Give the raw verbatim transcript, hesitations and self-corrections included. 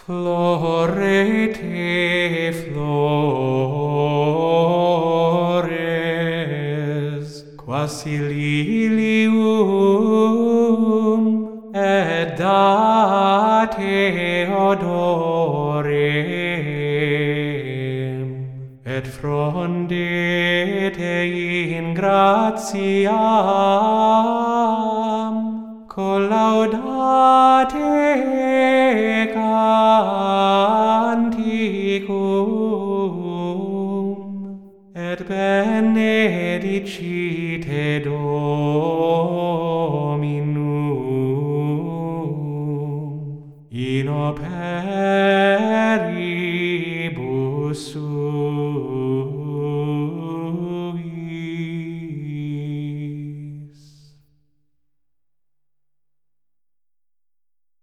Florete flores, quasi lilium, et date odorem, et frondete in gratiam, collaudate canticum, et benedicite Dominum in opere